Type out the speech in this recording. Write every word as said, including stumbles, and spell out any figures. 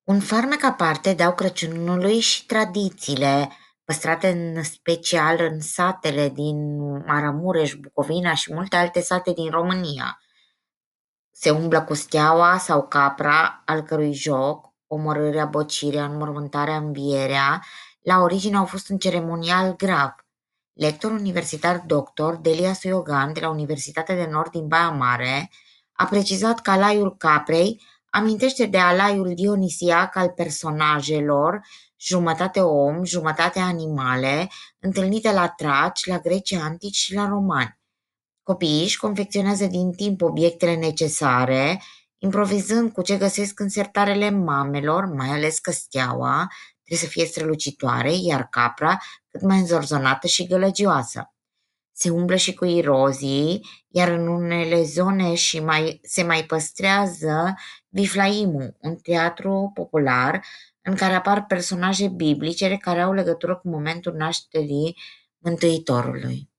Un farmec aparte dau Crăciunului și tradițiile, păstrate în special în satele din Maramureș, Bucovina și multe alte sate din România. Se umblă cu steaua sau capra, al cărui joc, omorârea, bocirea, înmormântarea, învierea, la origine au fost un ceremonial grav. Lector universitar doctor Delia Soiogan de la Universitatea de Nord din Baia Mare a precizat că alaiul caprei amintește de alaiul dionisiac al personajelor, jumătate om, jumătate animale, întâlnite la traci, la grecii antici și la romani. Copiii își confecționează din timp obiectele necesare, improvizând cu ce găsesc în sertarele mamelor, mai ales că steaua trebuie să fie strălucitoare, iar capra cât mai înzorzonată și gălăgioasă. Se umblă și cu irozii, iar în unele zone și mai, se mai păstrează Viflaimu, un teatru popular în care apar personaje biblice care au legătură cu momentul nașterii Mântuitorului.